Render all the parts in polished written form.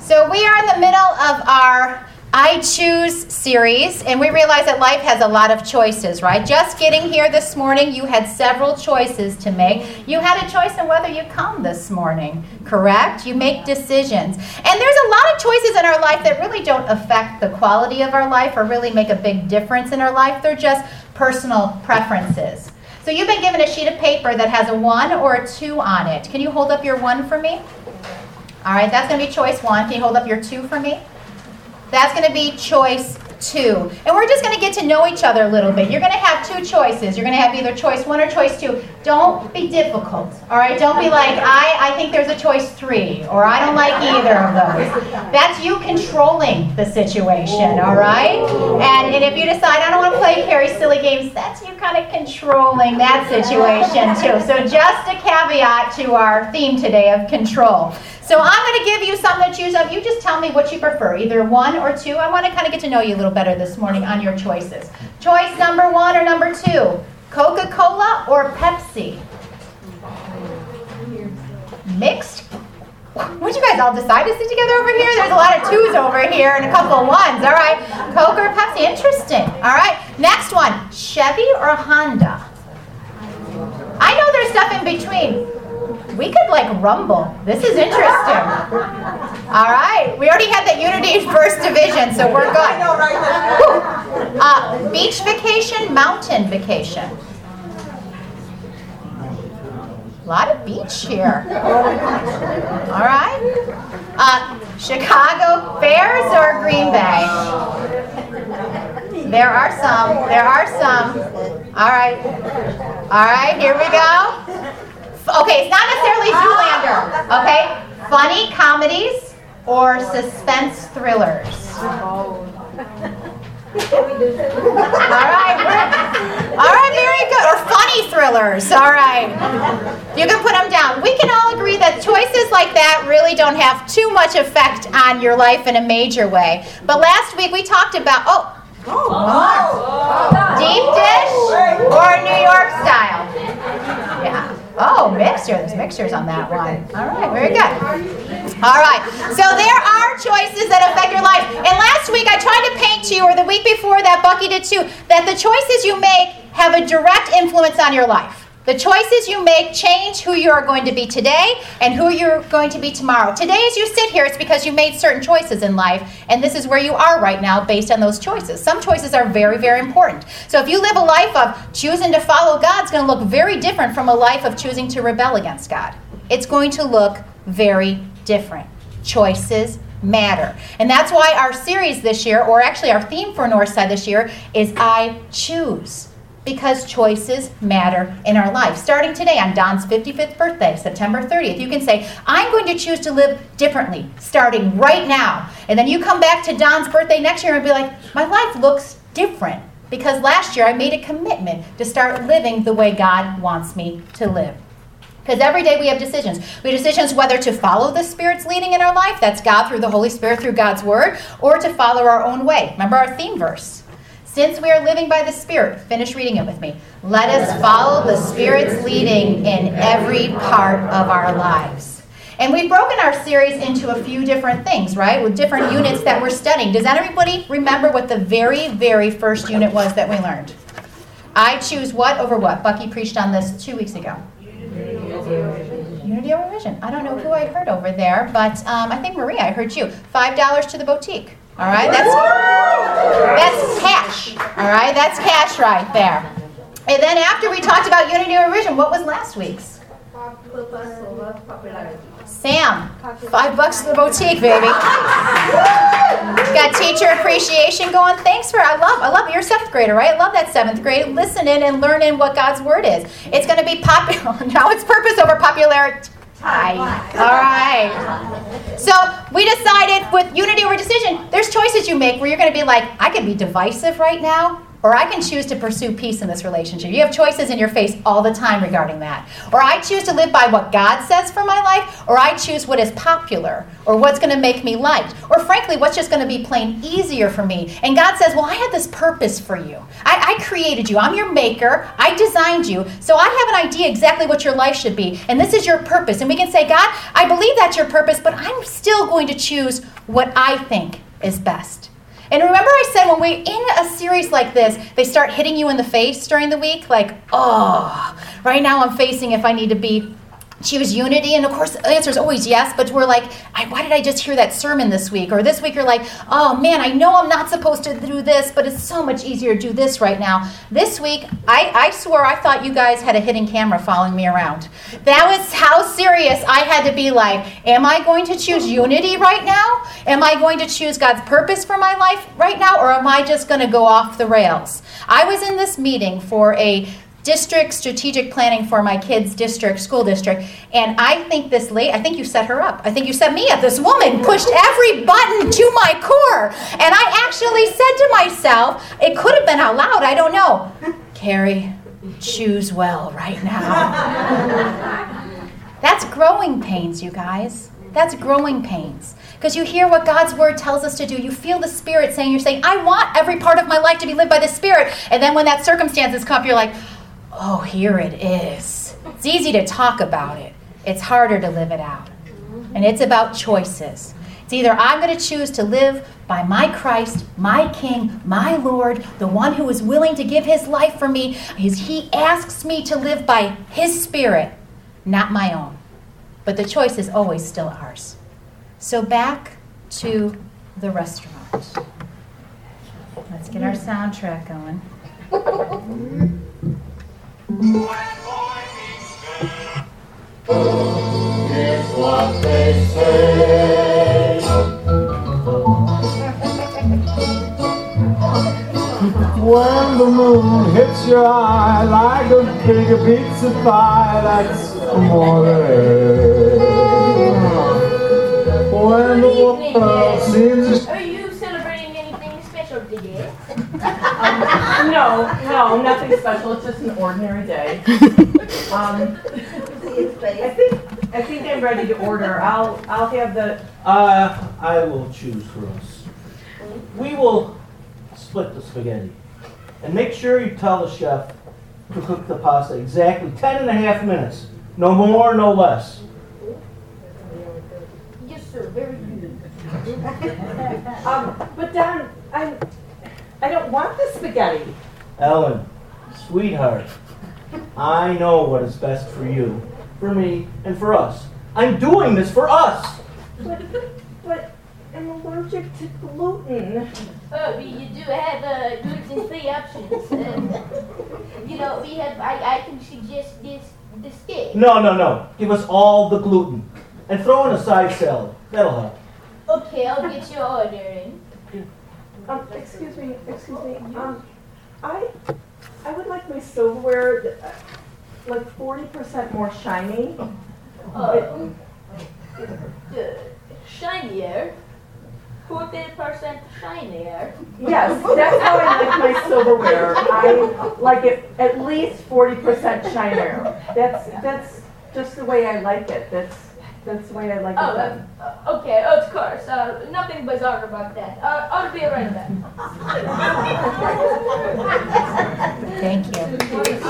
So we are in the middle of our I Choose series, and we realize that life has a lot of choices, right? Just getting here this morning, you had several choices to make. You had a choice on whether you come this morning, correct? You make decisions. And there's a lot of choices in our life that really don't affect the quality of our life or really make a big difference in our life. They're just personal preferences. So you've been given a sheet of paper that has a 1 or a 2 on it. Can you hold up your 1 for me? All right, that's going to be choice 1. Can you hold up your 2 for me? That's going to be choice 2. And we're just going to get to know each other a little bit. You're going to have 2 choices. You're going to have either choice 1 or choice 2. Don't be difficult, all right? Don't be like, I think there's a choice 3, or I don't like either of those. That's you controlling the situation, all right? And if you decide, I don't want to play Carrie silly games, that's you kind of controlling that situation too. So just a caveat to our theme today of control. So I'm going to give you something to choose of. You just tell me what you prefer, either 1 or 2. I want to kind of get to know you a little better this morning on your choices. Choice number 1 or number 2, Coca-Cola or Pepsi? Mixed? Would you guys all decide to sit together over here? There's a lot of 2s over here and a couple of 1s. All right, Coke or Pepsi? Interesting. All right, next one, Chevy or Honda? I know there's stuff in between. We could rumble. This is interesting. All right. We already had the Unity First Division, so we're good. Beach vacation, mountain vacation. A lot of beach here. All right. Chicago Bears or Green Bay? There are some. All right. All right, here we go. Okay, it's not necessarily Zoolander, okay? Funny comedies or suspense thrillers? All right, very good. Or funny thrillers, all right. You can put them down. We can all agree that choices like that really don't have too much effect on your life in a major way. But last week we talked about, deep dish or New York style? Yeah. Oh, mixture. There's mixtures on that one. All right, very good. All right, so there are choices that affect your life. And last week I tried to paint to you, or the week before that, Bucky did too, that the choices you make have a direct influence on your life. The choices you make change who you are going to be today and who you're going to be tomorrow. Today, as you sit here, it's because you made certain choices in life, and this is where you are right now based on those choices. Some choices are very, very important. So if you live a life of choosing to follow God, it's going to look very different from a life of choosing to rebel against God. It's going to look very different. Choices matter. And that's why our series this year, or actually our theme for Northside this year, is I Choose. Because choices matter in our life. Starting today on Don's 55th birthday, September 30th, you can say, I'm going to choose to live differently, starting right now. And then you come back to Don's birthday next year and be like, my life looks different. Because last year I made a commitment to start living the way God wants me to live. Because every day we have decisions. We have decisions whether to follow the Spirit's leading in our life, that's God through the Holy Spirit, through God's Word, or to follow our own way. Remember our theme verse. Since we are living by the Spirit, finish reading it with me. Let us follow the Spirit's leading in every part of our lives. And we've broken our series into a few different things, right? With different units that we're studying. Does anybody remember what the very, very first unit was that we learned? I choose what over what? Bucky preached on this 2 weeks ago. Unity over vision. I don't know who I heard over there, but I think Maria, I heard you. $5 to the boutique. All right, that's cash. All right, that's cash right there. And then after we talked about unity or vision, what was last week's? Sam, $5 to the boutique, baby. Got teacher appreciation going. Thanks for, I love you're a 7th grader, right? I love that 7th grade. Listening and learning what God's Word is. It's going to be popular. Now it's purpose over popularity. All right. So we decided with unity over decision, there's choices you make where you're going to be like, I could be divisive right now, or or I can choose to pursue peace in this relationship. You have choices in your face all the time regarding that. Or I choose to live by what God says for my life, or I choose what is popular, or what's going to make me liked, or frankly, what's just going to be plain easier for me. And God says, well, I had this purpose for you. I created you. I'm your maker. I designed you. So I have an idea exactly what your life should be. And this is your purpose. And we can say, God, I believe that's your purpose, but I'm still going to choose what I think is best. And remember I said when we're in a series like this, they start hitting you in the face during the week, like, oh, right now I'm facing if I need to choose unity. And of course, the answer is always yes, but we're like, why did I just hear that sermon this week? Or this week you're like, oh man, I know I'm not supposed to do this, but it's so much easier to do this right now. This week, I swore I thought you guys had a hidden camera following me around. That was how serious I had to be like, am I going to choose unity right now? Am I going to choose God's purpose for my life right now? Or am I just going to go off the rails? I was in this meeting for a district strategic planning for my kids' school district, and I think you set her up. I think you set me up. This woman pushed every button to my core, and I actually said to myself, it could have been out loud, I don't know, Carrie, choose well right now. That's growing pains, you guys. That's growing pains. Because you hear what God's word tells us to do. You feel the Spirit saying, I want every part of my life to be lived by the Spirit. And then when that circumstances come, you're like, oh, here it is. It's easy to talk about it. It's harder to live it out. And it's about choices. It's either I'm going to choose to live by my Christ, my King, my Lord, the one who is willing to give his life for me. He asks me to live by his Spirit, not my own. But the choice is always still ours. So back to the restaurant. Let's get our soundtrack going. Here's what they say. When the moon hits your eye like a big pizza pie, that's amore. When the world seems... Are you celebrating anything special today? No, nothing special. It's just an ordinary day. I think I'm ready to order. I'll have the. I will choose for us. We will split the spaghetti, and make sure you tell the chef to cook the pasta exactly 10.5 minutes. No more, no less. Yes, sir. Very good. But Don, I don't want the spaghetti. Ellen, sweetheart, I know what is best for you, for me, and for us. I'm doing this for us. But I'm allergic to gluten. Oh, you do have gluten-free options. We have. I can suggest the steak. No. Give us all the gluten, and throw in a side salad. That'll help. Okay, I'll get your order in. Excuse me. I would like my silverware like 40% more shiny. Shinier. 40% shinier. Yes, that's how I like my silverware. I like it at least 40% shinier. That's just the way I like it. That's the way I like it done. Okay, of course. Nothing bizarre about that. I'll be right back. Thank you.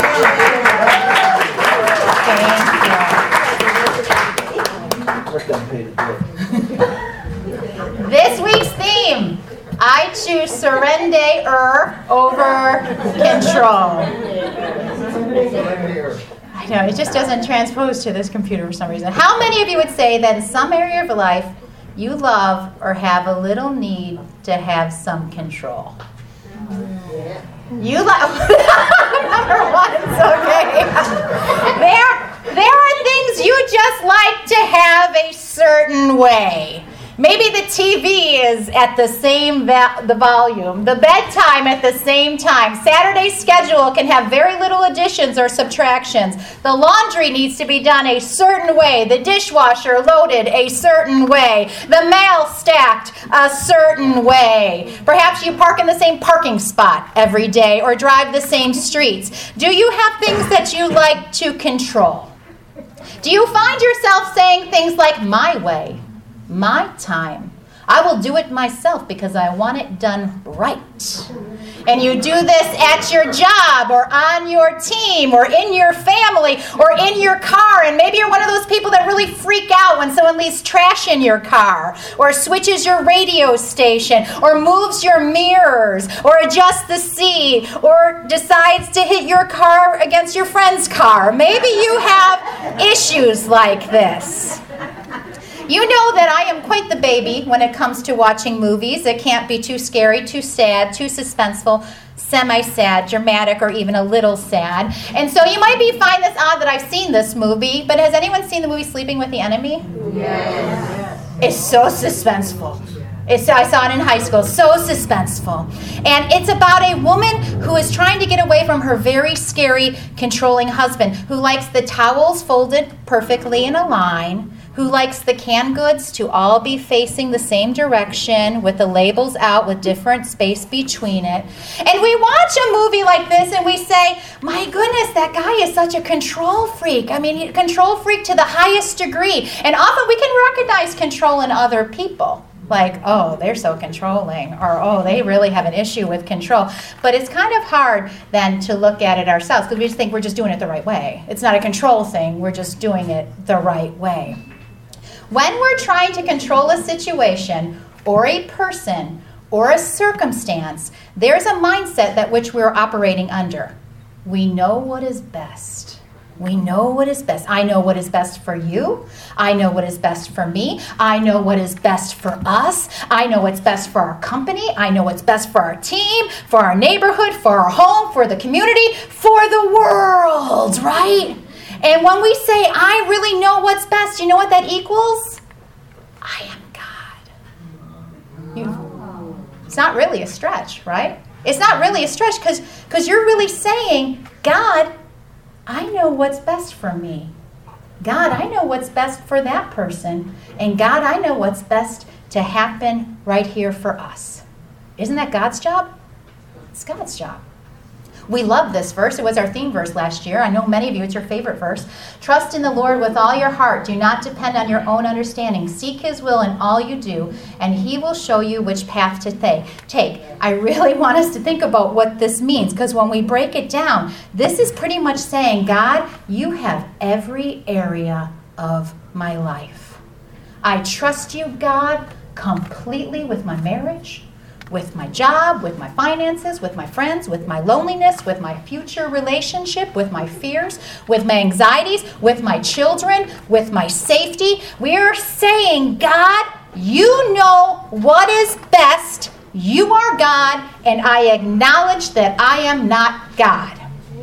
This week's theme, I choose surrender over control. I know, it just doesn't transpose to this computer for some reason. How many of you would say that in some area of your life you love or have a little need to have some control? You love number one, it's okay. There are things you just like to have a certain way. Maybe the TV is at the same the volume, the bedtime at the same time. Saturday's schedule can have very little additions or subtractions. The laundry needs to be done a certain way, the dishwasher loaded a certain way, the mail stacked a certain way. Perhaps you park in the same parking spot every day or drive the same streets. Do you have things that you like to control? Do you find yourself saying things like, my way, my time, I will do it myself because I want it done right? And you do this at your job or on your team or in your family or in your car. And maybe you're one of those people that really freak out when someone leaves trash in your car or switches your radio station or moves your mirrors or adjusts the seat or decides to hit your car against your friend's car. Maybe you have issues like this. You know that I am quite the baby when it comes to watching movies. It can't be too scary, too sad, too suspenseful, semi-sad, dramatic, or even a little sad. And so you might find this odd that I've seen this movie, but has anyone seen the movie Sleeping with the Enemy? Yes. It's so suspenseful. I saw it in high school. So suspenseful. And it's about a woman who is trying to get away from her very scary, controlling husband, who likes the towels folded perfectly in a line, who likes the canned goods to all be facing the same direction with the labels out with different space between it. And we watch a movie like this and we say, my goodness, that guy is such a control freak. I mean, control freak to the highest degree. And often we can recognize control in other people. Like, oh, they're so controlling, or oh, they really have an issue with control. But it's kind of hard then to look at it ourselves because we just think we're just doing it the right way. It's not a control thing. We're just doing it the right way. When we're trying to control a situation or a person or a circumstance, there's a mindset that which we're operating under. We know what is best. We know what is best. I know what is best for you. I know what is best for me. I know what is best for us. I know what's best for our company. I know what's best for our team, for our neighborhood, for our home, for the community, for the world, right? And when we say, I really know what's best, you know what that equals? I am God. It's not really a stretch, right? It's not really a stretch because you're really saying, God, I know what's best for me. God, I know what's best for that person. And God, I know what's best to happen right here for us. Isn't that God's job? It's God's job. We love this verse. It was our theme verse last year. I know many of you, it's your favorite verse. Trust in the Lord with all your heart. Do not depend on your own understanding. Seek His will in all you do, and He will show you which path to take. I really want us to think about what this means, because when we break it down, this is pretty much saying, God, you have every area of my life. I trust you, God, completely with my marriage, with my job, with my finances, with my friends, with my loneliness, with my future relationship, with my fears, with my anxieties, with my children, with my safety. We're saying, God, you know what is best. You are God, and I acknowledge that I am not God.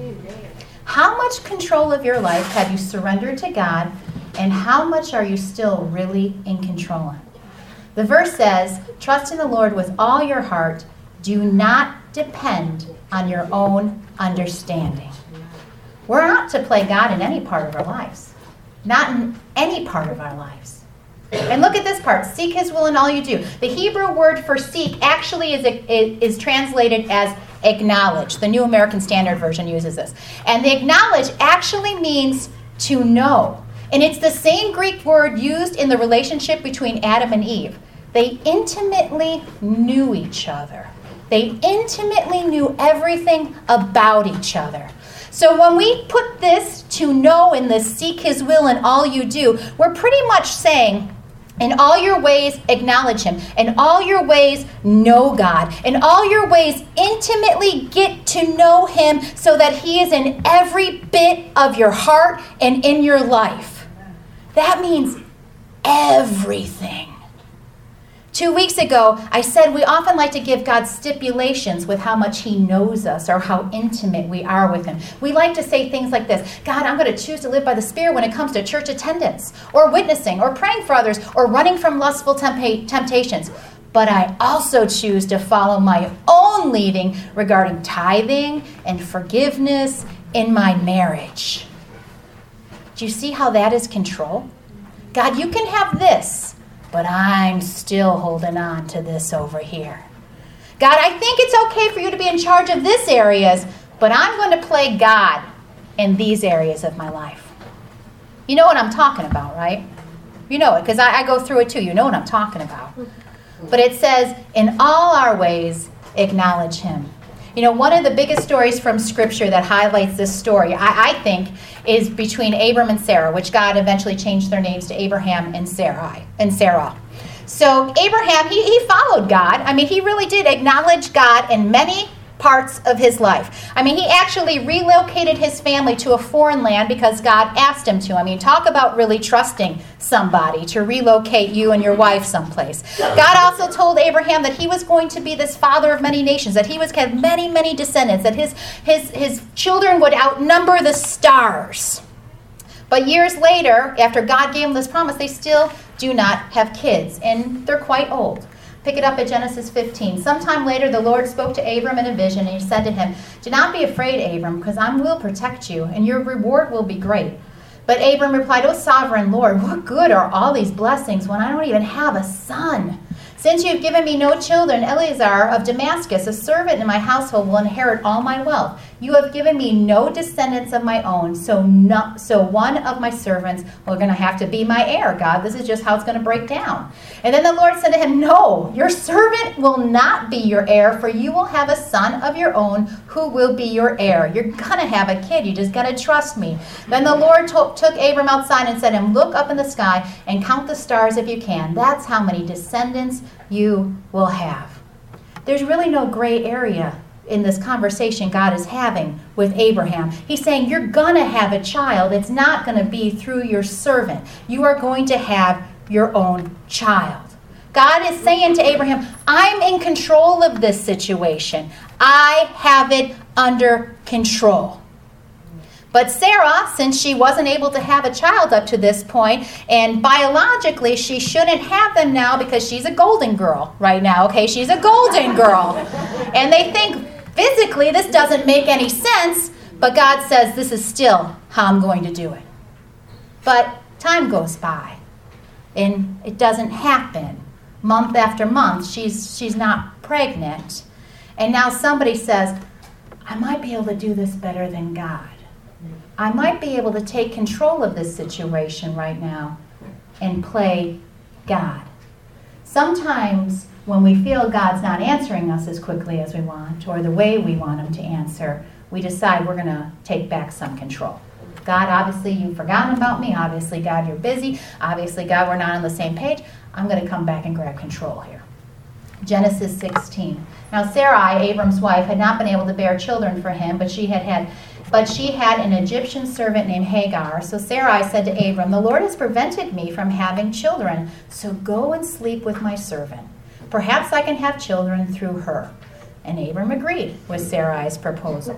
How much control of your life have you surrendered to God, and how much are you still really in control of? The verse says, trust in the Lord with all your heart. Do not depend on your own understanding. We're not to play God in any part of our lives. Not in any part of our lives. And look at this part. Seek His will in all you do. The Hebrew word for seek actually is translated as acknowledge. The New American Standard Version uses this. And the acknowledge actually means to know. And it's the same Greek word used in the relationship between Adam and Eve. They intimately knew each other. They intimately knew everything about each other. So when we put this to know in this seek His will in all you do, we're pretty much saying, in all your ways, acknowledge Him. In all your ways, know God. In all your ways, intimately get to know Him so that He is in every bit of your heart and in your life. That means everything. 2 weeks ago, I said we often like to give God stipulations with how much he knows us or how intimate we are with him. We like to say things like this: God, I'm going to choose to live by the Spirit when it comes to church attendance or witnessing or praying for others or running from lustful temptations. But I also choose to follow my own leading regarding tithing and forgiveness in my marriage. Do you see how that is control? God, you can have this, but I'm still holding on to this over here. God, I think it's okay for you to be in charge of this areas, but I'm going to play God in these areas of my life. You know what I'm talking about, right? You know it, because I go through it too. You know what I'm talking about. But it says, in all our ways, acknowledge him. You know, one of the biggest stories from Scripture that highlights this story, I think, is between Abram and Sarah, which God eventually changed their names to Abraham and Sarah. So Abraham, he followed God. I mean, he really did acknowledge God in many parts of his life. I mean, he actually relocated his family to a foreign land because God asked him to. I mean, talk about really trusting somebody to relocate you and your wife someplace. God also told Abraham that he was going to be this father of many nations, that he was going to have many, many descendants, that his children would outnumber the stars. But years later, after God gave them this promise, they still do not have kids, and they're quite old. Pick it up at Genesis 15. Sometime later, the Lord spoke to Abram in a vision, and he said to him, "Do not be afraid, Abram, because I will protect you, and your reward will be great." But Abram replied, "O sovereign Lord, what good are all these blessings when I don't even have a son? Since you have given me no children, Eleazar of Damascus, a servant in my household, will inherit all my wealth. You have given me no descendants of my own, so one of my servants will going to have to be my heir. God, this is just how it's going to break down." And then the Lord said to him, "No, your servant will not be your heir, for you will have a son of your own who will be your heir." You're going to have a kid. You just got to trust me. Then the Lord took Abram outside and said to him, "Look up in the sky and count the stars if you can. That's how many descendants you will have." There's really no gray area in this conversation God is having with Abraham. He's saying, you're going to have a child. It's not going to be through your servant. You are going to have your own child. God is saying to Abraham, I'm in control of this situation. I have it under control. But Sarah, since she wasn't able to have a child up to this point, and biologically she shouldn't have them now because she's a golden girl right now, okay? She's a golden girl. And they think physically this doesn't make any sense, but God says this is still how I'm going to do it. But time goes by, and it doesn't happen. Month after month, she's not pregnant. And now somebody says, I might be able to do this better than God. I might be able to take control of this situation right now and play God. Sometimes when we feel God's not answering us as quickly as we want or the way we want him to answer, we decide we're going to take back some control. God, obviously you've forgotten about me. Obviously, God, you're busy. Obviously, God, we're not on the same page. I'm going to come back and grab control here. Genesis 16. Now Sarai, Abram's wife, had not been able to bear children for him, but she had an Egyptian servant named Hagar. So Sarai said to Abram, the Lord has prevented me from having children, so go and sleep with my servant. Perhaps I can have children through her. And Abram agreed with Sarai's proposal.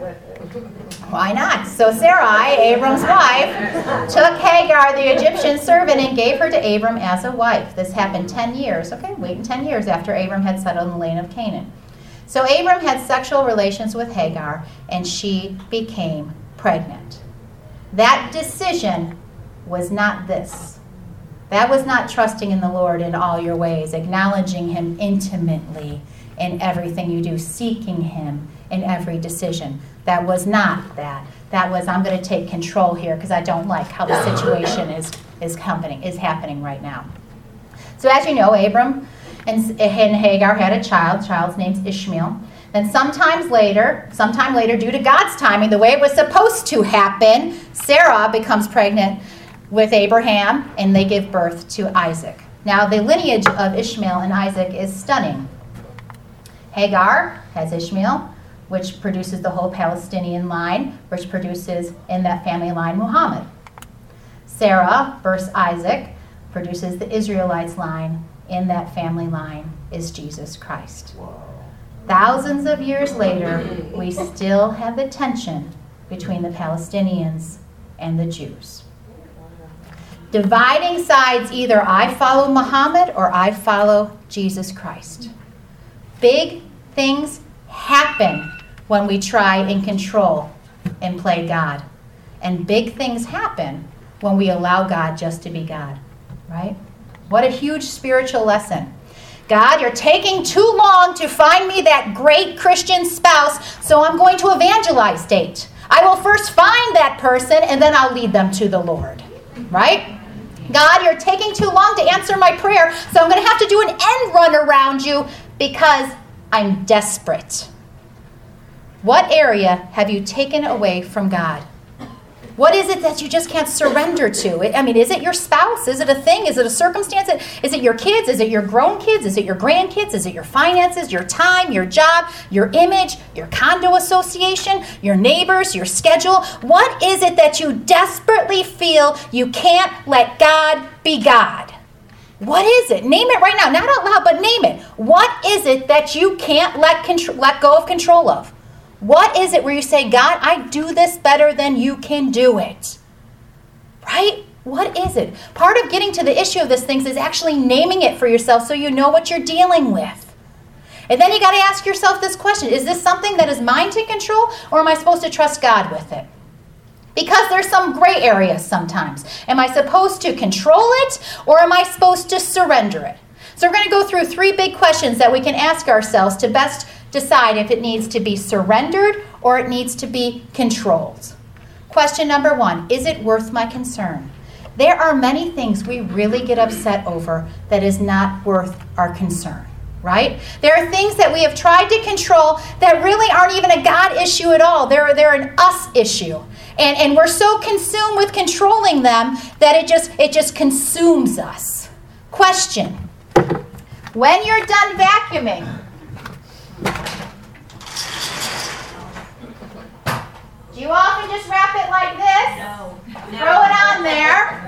Why not? So Sarai, Abram's wife, took Hagar, the Egyptian servant, and gave her to Abram as a wife. This happened 10 years. Okay, waiting 10 years after Abram had settled in the land of Canaan. So Abram had sexual relations with Hagar, and she became pregnant. That decision was not this. That was not trusting in the Lord in all your ways, acknowledging him intimately in everything you do, seeking him in every decision. That was not that. That was, I'm going to take control here because I don't like how the situation is happening right now. So as you know, Abram and Hagar had a child. The child's name's Ishmael. Then sometime later, due to God's timing, the way it was supposed to happen, Sarah becomes pregnant with Abraham, and they give birth to Isaac. Now, the lineage of Ishmael and Isaac is stunning. Hagar has Ishmael, which produces the whole Palestinian line, which produces in that family line Muhammad. Sarah, births Isaac, produces the Israelites line, in that family line is Jesus Christ. Thousands of years later, we still have the tension between the Palestinians and the Jews. Dividing sides, either I follow Muhammad or I follow Jesus Christ. Big things happen when we try and control and play God. And big things happen when we allow God just to be God, right? What a huge spiritual lesson. God, you're taking too long to find me that great Christian spouse, so I'm going to evangelize date. I will first find that person, and then I'll lead them to the Lord, right? God, you're taking too long to answer my prayer, so I'm going to have to do an end run around you because I'm desperate. What area have you taken away from God? What is it that you just can't surrender to? I mean, is it your spouse? Is it a thing? Is it a circumstance? Is it your kids? Is it your grown kids? Is it your grandkids? Is it your finances, your time, your job, your image, your condo association, your neighbors, your schedule? What is it that you desperately feel you can't let God be God? What is it? Name it right now. Not out loud, but name it. What is it that you can't let go of control of? What is it where you say, God, I do this better than you can do it? Right? What is it? Part of getting to the issue of these things is actually naming it for yourself so you know what you're dealing with. And then you got to ask yourself this question. Is this something that is mine to control, or am I supposed to trust God with it? Because there's some gray areas sometimes. Am I supposed to control it, or am I supposed to surrender it? So we're going to go through 3 big questions that we can ask ourselves to best decide if it needs to be surrendered or it needs to be controlled. Question number 1, is it worth my concern? There are many things we really get upset over that is not worth our concern, right? There are things that we have tried to control that really aren't even a God issue at all. They're an us issue. And we're so consumed with controlling them that it just consumes us. Question, when you're done vacuuming, do you often just wrap it like this? No. Throw it on there?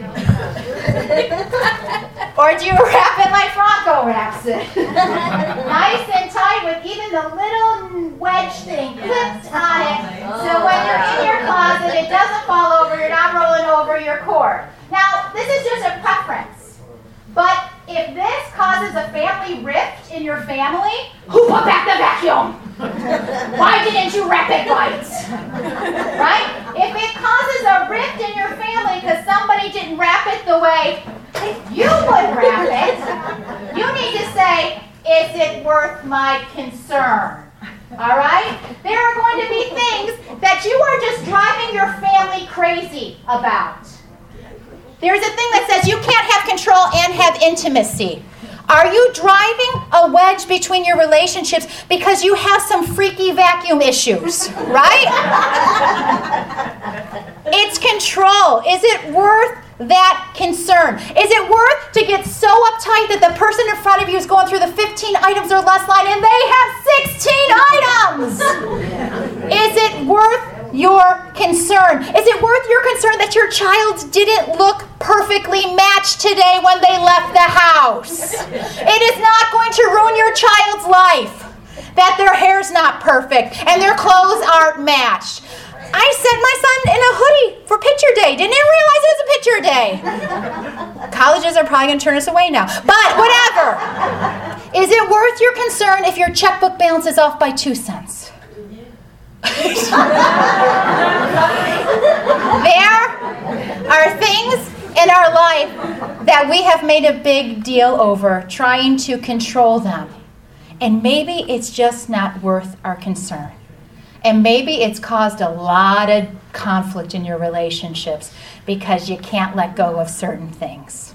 Or do you wrap it like Franco wraps it? Nice and tight with even the little wedge thing clipped on it. So when you're in your closet, it doesn't fall over, you're not rolling over your cord. Now, this is just a preference. But if this causes a family rift in your family, who put back the vacuum? Why didn't you wrap it right? Right? If it causes a rift in your family because somebody didn't wrap it the way you would wrap it, you need to say, is it worth my concern? All right? There are going to be things that you are just driving your family crazy about. There's a thing that says you can't have control and have intimacy. Are you driving a wedge between your relationships because you have some freaky vacuum issues, right? It's control. Is it worth that concern? Is it worth to get so uptight that the person in front of you is going through the 15 items or less line and they have 16 items? Is it worth your concern? Is it worth your concern that your child didn't look perfectly matched today when they left the house? It is not going to ruin your child's life that their hair's not perfect and their clothes aren't matched. I sent my son in a hoodie for picture day. Didn't even realize it was a picture day. Colleges are probably going to turn us away now. But whatever. Is it worth your concern if your checkbook balance is off by 2 cents? There are things in our life that we have made a big deal over, trying to control them. And maybe it's just not worth our concern. And maybe it's caused a lot of conflict in your relationships because you can't let go of certain things.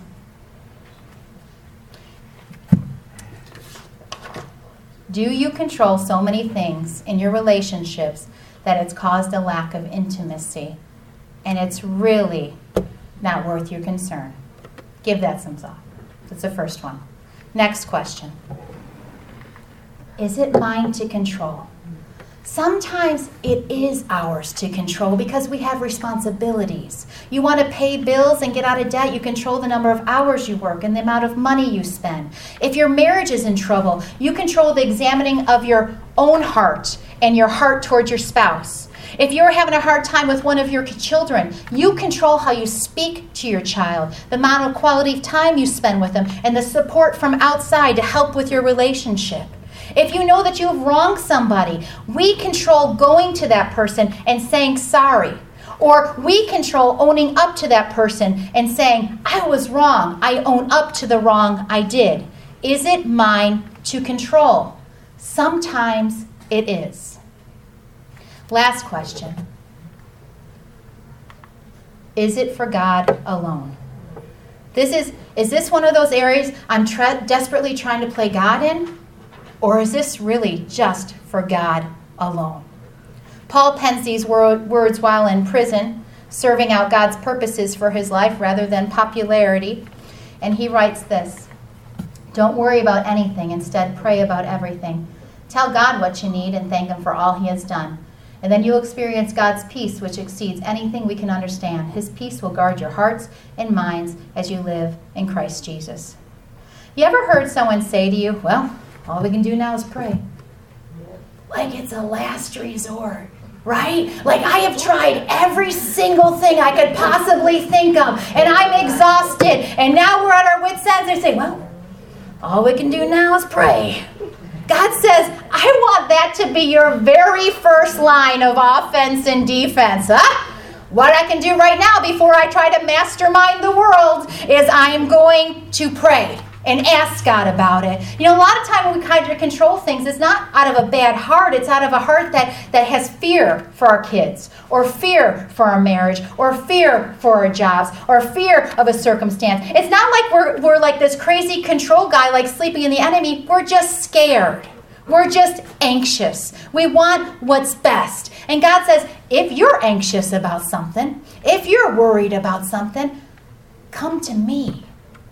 Do you control so many things in your relationships that it's caused a lack of intimacy? And it's really not worth your concern. Give that some thought. That's the first one. Next question. Is it mine to control? Sometimes it is ours to control because we have responsibilities. You want to pay bills and get out of debt, you control the number of hours you work and the amount of money you spend. If your marriage is in trouble, you control the examining of your own heart and your heart towards your spouse. If you're having a hard time with one of your children, you control how you speak to your child, the amount of quality time you spend with them, and the support from outside to help with your relationship. If you know that you have wronged somebody, we control going to that person and saying sorry. Or we control owning up to that person and saying, I was wrong. I own up to the wrong I did. Is it mine to control? Sometimes it is. Last question. Is it for God alone? Is this one of those areas I'm desperately trying to play God in? Or is this really just for God alone? Paul pens these words while in prison, serving out God's purposes for his life rather than popularity. And he writes this: don't worry about anything. Instead, pray about everything. Tell God what you need and thank him for all he has done. And then you'll experience God's peace, which exceeds anything we can understand. His peace will guard your hearts and minds as you live in Christ Jesus. You ever heard someone say to you, well, all we can do now is pray? Like it's a last resort, right? Like I have tried every single thing I could possibly think of, and I'm exhausted, and now we're at our wits' ends. They say, well, all we can do now is pray. God says, I want that to be your very first line of offense and defense. What I can do right now before I try to mastermind the world is I am going to pray and ask God about it. You know, a lot of time when we try to control things, it's not out of a bad heart. It's out of a heart that has fear for our kids, or fear for our marriage, or fear for our jobs, or fear of a circumstance. It's not like we're like this crazy control guy like sleeping in the enemy. We're just scared. We're just anxious. We want what's best. And God says, if you're anxious about something, if you're worried about something, come to me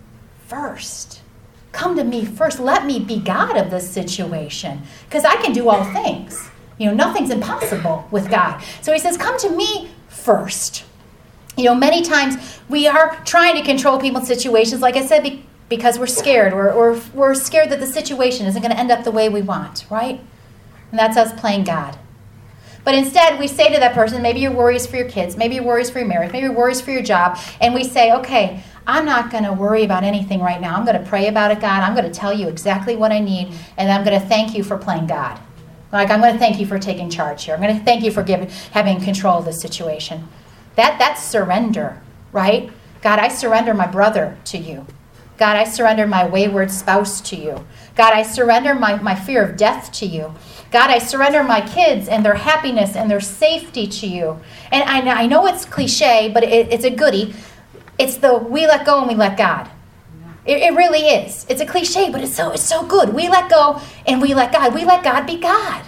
first. Come to me first. Let me be God of this situation, because I can do all things. You know, nothing's impossible with God. So he says, come to me first. You know, many times we are trying to control people's situations, like I said, because we're scared, or we're scared that the situation isn't going to end up the way we want, right? And that's us playing God. But instead, we say to that person, maybe your worries for your kids, maybe your worries for your marriage, maybe your worries for your job, and we say, okay, I'm not going to worry about anything right now. I'm going to pray about it, God. I'm going to tell you exactly what I need, and I'm going to thank you for playing God. Like, I'm going to thank you for taking charge here. I'm going to thank you for having control of this situation. That's surrender, right? God, I surrender my brother to you. God, I surrender my wayward spouse to you. God, I surrender my fear of death to you. God, I surrender my kids and their happiness and their safety to you. And I know it's cliche, but it's a goodie. It's the we let go and we let God. It really is. It's a cliche, but it's so good. We let go and we let God. We let God be God.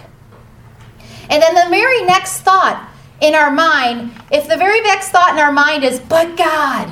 And then the very next thought in our mind, if the very next thought in our mind is, but God,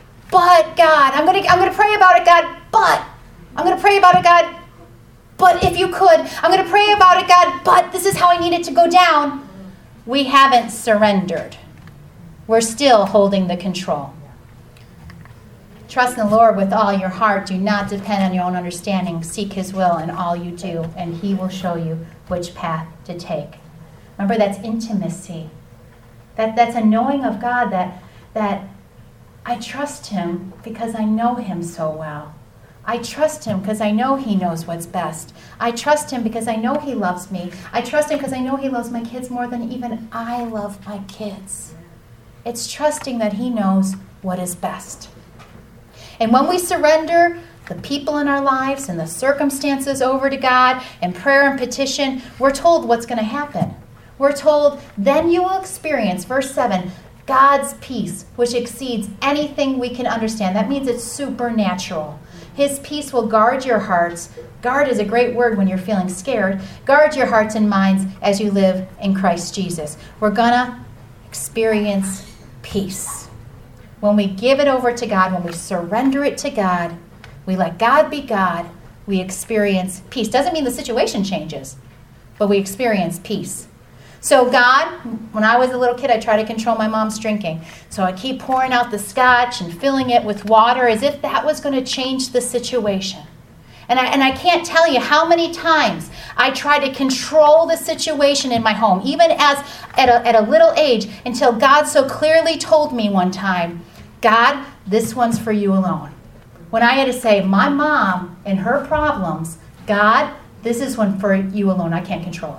I'm gonna pray about it, God, I'm gonna pray about it, God, but if you could, I'm gonna pray about it, God, but this is how I need it to go down. We haven't surrendered. We're still holding the control. Trust in the Lord with all your heart. Do not depend on your own understanding. Seek his will in all you do, and he will show you which path to take. Remember, that's intimacy. That's a knowing of God that I trust him because I know him so well. I trust him because I know he knows what's best. I trust him because I know he loves me. I trust him because I know he loves my kids more than even I love my kids. It's trusting that he knows what is best. And when we surrender the people in our lives and the circumstances over to God in prayer and petition, we're told what's going to happen. We're told, then you will experience, verse 7, God's peace, which exceeds anything we can understand. That means it's supernatural. His peace will guard your hearts. Guard is a great word when you're feeling scared. Guard your hearts and minds as you live in Christ Jesus. We're going to experience peace. When we give it over to God, when we surrender it to God, we let God be God, we experience peace. Doesn't mean the situation changes, but we experience peace. So God, when I was a little kid, I tried to control my mom's drinking. So I keep pouring out the scotch and filling it with water as if that was going to change the situation. And I can't tell you how many times I tried to control the situation in my home, even as at a little age, until God so clearly told me one time, God, this one's for you alone. When I had to say, my mom and her problems, God, this is one for you alone. I can't control it.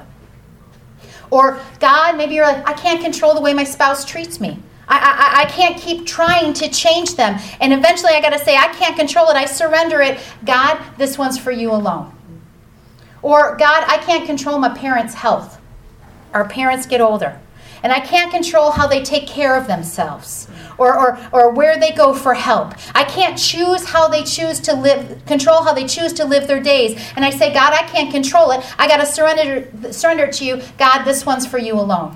Or, God, maybe you're like, I can't control the way my spouse treats me. I can't keep trying to change them. And eventually I got to say, I can't control it. I surrender it. God, this one's for you alone. Or, God, I can't control my parents' health. Our parents get older. And I can't control how they take care of themselves. Or where they go for help. I can't choose how they choose to live, control how they choose to live their days. And I say, God, I can't control it. I got to surrender it to you. God, this one's for you alone.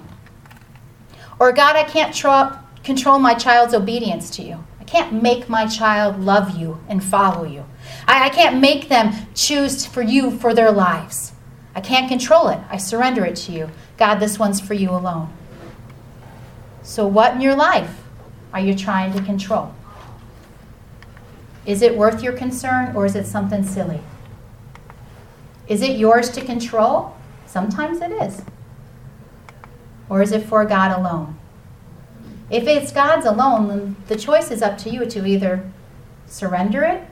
Or God, I can't control my child's obedience to you. I can't make my child love you and follow you. I can't make them choose for you for their lives. I can't control it. I surrender it to you. God, this one's for you alone. So what in your life are you trying to control? Is it worth your concern, or is it something silly? Is it yours to control? Sometimes it is. Or is it for God alone? If it's God's alone, then the choice is up to you to either surrender it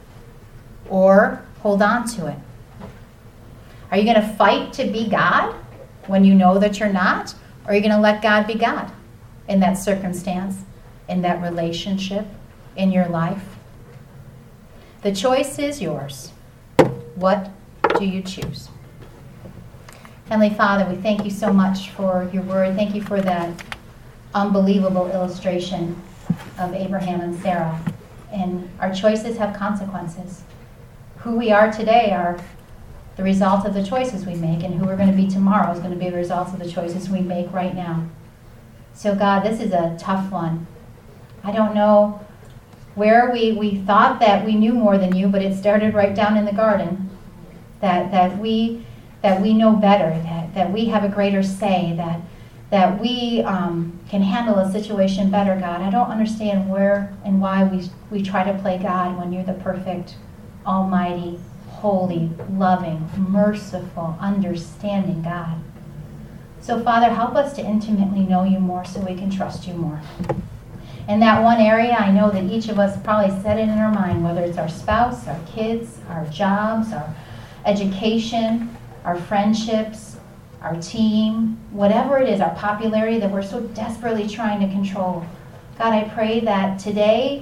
or hold on to it. Are you going to fight to be God when you know that you're not? Or are you going to let God be God in that circumstance, in that relationship, in your life? The choice is yours. What do you choose? Heavenly Father, we thank you so much for your word. Thank you for that unbelievable illustration of Abraham and Sarah. And our choices have consequences. Who we are today are the result of the choices we make, and who we're going to be tomorrow is going to be the results of the choices we make right now. So God, this is a tough one. I don't know where we thought that we knew more than you, but it started right down in the garden. That we know better, that we have a greater say, that we can handle a situation better, God. I don't understand where and why we try to play God when you're the perfect, almighty, holy, loving, merciful, understanding God. So Father, help us to intimately know you more so we can trust you more. In that one area, I know that each of us probably set it in our mind, whether it's our spouse, our kids, our jobs, our education, our friendships, our team, whatever it is, our popularity that we're so desperately trying to control. God, I pray that today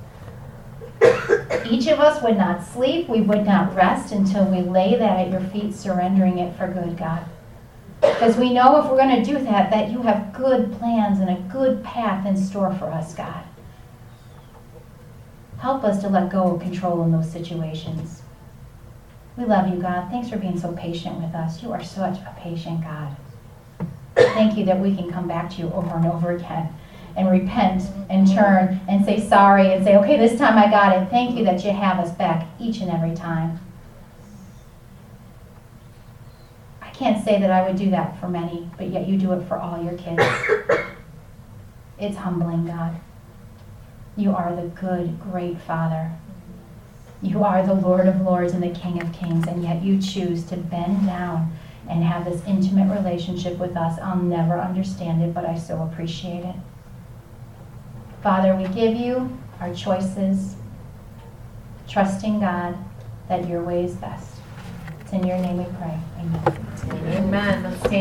each of us would not sleep, we would not rest until we lay that at your feet, surrendering it for good, God. Because we know if we're going to do that, that you have good plans and a good path in store for us, God. Help us to let go of control in those situations. We love you, God. Thanks for being so patient with us. You are such a patient God. Thank you that we can come back to you over and over again and repent and turn and say sorry and say, okay, this time I got it. Thank you that you have us back each and every time. I can't say that I would do that for many, but yet you do it for all your kids. It's humbling, God. You are the good, great Father. You are the Lord of Lords and the King of Kings, and yet you choose to bend down and have this intimate relationship with us. I'll never understand it, but I so appreciate it. Father, we give you our choices, trusting God that your way is best. It's in your name we pray. Amen. Amen. Let's stand.